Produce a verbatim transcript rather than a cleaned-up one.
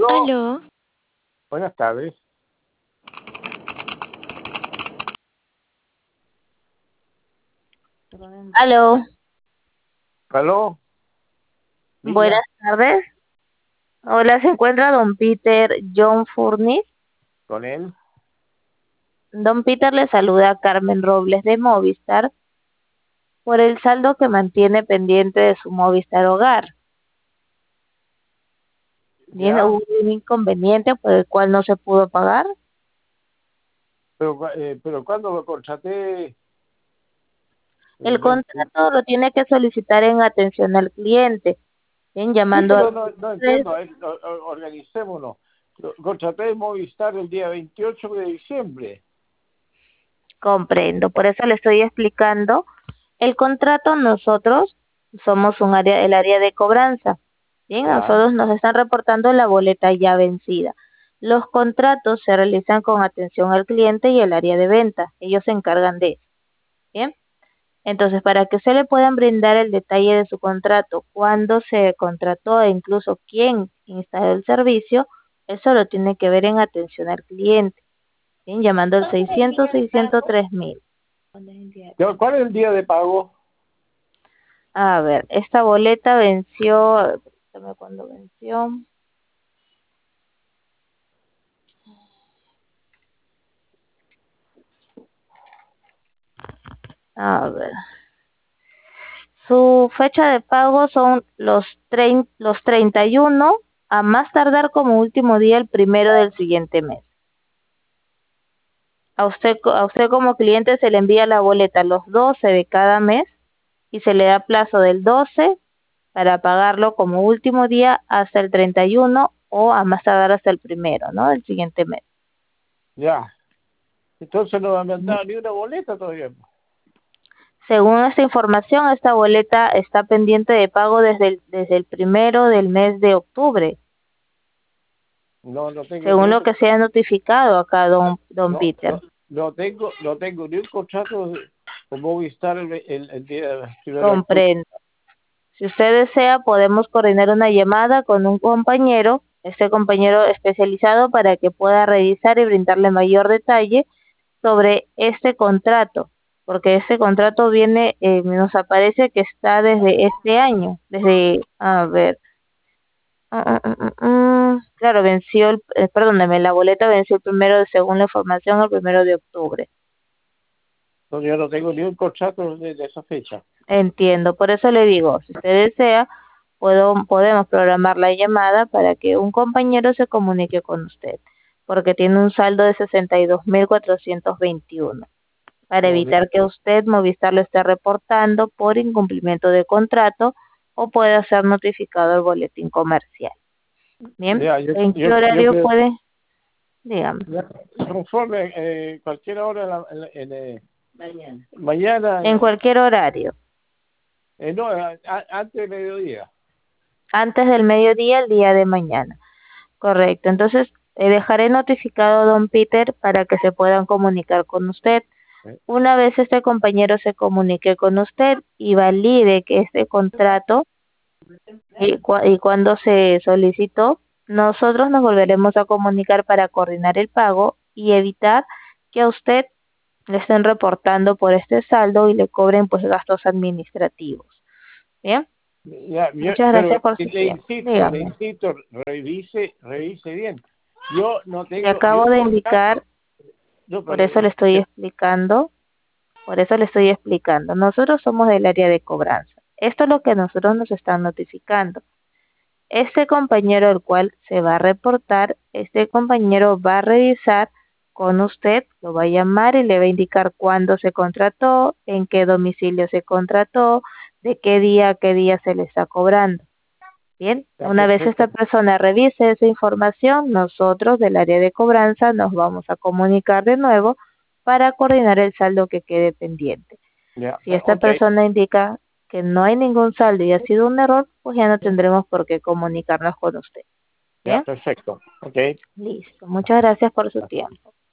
Aló, Aló, buenas tardes. Aló, Aló, buenas diga, tardes. Hola, ¿se encuentra don Peter John Furnis? con él. Don Peter le saluda a Carmen Robles de Movistar por el saldo que mantiene pendiente de su Movistar Hogar. Bien, Ya, hubo un inconveniente por el cual no se pudo pagar. pero, cua- eh, pero cuando lo contraté, el El veinte. contrato lo tiene que solicitar en atención al cliente, bien, Sí, llamando pero al no, no tres. entiendo, a ver, o- o- organicémonos. Lo- Contraté Movistar el día veintiocho de diciembre. Comprendo, por eso le estoy explicando. El contrato nosotros somos un área, el área de cobranza. Bien, a Ya, nosotros nos están reportando la boleta ya vencida. Los contratos se realizan con atención al cliente y el área de venta. Ellos se encargan de eso. Bien, entonces para que se le puedan brindar el detalle de su contrato, cuándo se contrató e incluso quién instaló el servicio, eso lo tiene que ver en atención al cliente. Bien, llamando al seiscientos, seiscientos tres mil. Ya, ¿cuál es el día de pago? A ver, esta boleta venció, a ver, permítame cuándo venció. A ver, su fecha de pago son los, trein- los treinta y uno, a más tardar como último día el primero del siguiente mes. A usted, co- a usted como cliente se le envía la boleta los doce de cada mes y se le da plazo del doce para pagarlo como último día hasta el treinta y uno o a más tardar hasta el primero, ¿no? Del siguiente mes. Ya, entonces no me han dado ni una boleta todavía. Según esta información, esta boleta está pendiente de pago desde el, desde el primero del mes de octubre, No, no tengo ni según un, lo que se ha notificado acá, don, don no, Peter. no, no tengo, no tengo ni un contrato de- con Movistar el, el, el día primero de octubre. Comprendo. Si usted desea, podemos coordinar una llamada con un compañero, este compañero especializado, para que pueda revisar y brindarle mayor detalle sobre este contrato, porque este contrato viene, eh, nos aparece que está desde este año, desde, a ver, Ah, ah, ah, ah, ah. Claro, venció, el, eh, perdóneme, la boleta venció el primero, de- según la información, el primero de octubre. No, yo no tengo ni un contrato de, de esa fecha. Entiendo, por eso le digo, si usted desea, puedo, podemos programar la llamada para que un compañero se comunique con usted, porque tiene un saldo de sesenta y dos mil cuatrocientos veintiuno, para No, ni- evitar que usted, Movistar, lo esté reportando por incumplimiento de contrato o pueda ser notificado el boletín comercial. Bien, ya, yo, ¿en qué yo, yo horario creo, puede? Dígame. ya, conforme eh, cualquier hora en la- en la- en, eh, mañana, En eh, cualquier horario, eh, no, a- a- antes de mediodía. antes del mediodía, el día de mañana. Correcto. Entonces, eh, dejaré notificado a don Peter para que se puedan comunicar con usted. eh. Una vez este compañero se comunique con usted y valide que este contrato y, cua- y cuando se solicitó, nosotros nos volveremos a comunicar para coordinar el pago y evitar que a usted le estén reportando por este saldo y le cobren pues gastos administrativos. Bien, Ya, yo- muchas pero gracias por su le tiempo. insisto, le Dígame. insisto, revise, revise bien. Yo no Le tengo ni acabo un de contrato, indicar, no, por pero eso le estoy explicando, por eso le estoy explicando. Nosotros somos del área de cobranza. Esto es lo que nosotros nos están notificando. Este compañero el cual se va a reportar, este compañero va a revisar con usted, lo va a llamar y le va a indicar cuándo se contrató, en qué domicilio se contrató, de qué día a qué día se le está cobrando. Bien, está una vez esta perfecto. persona revise esa información, nosotros del área de cobranza nos vamos a comunicar de nuevo para coordinar el saldo que quede pendiente. Ya, Si esta ok, persona indica que no hay ningún saldo y ha sido un error, pues ya no tendremos por qué comunicarnos con usted. ya, Bien, perfecto. Ok. listo. Muchas gracias por su tiempo.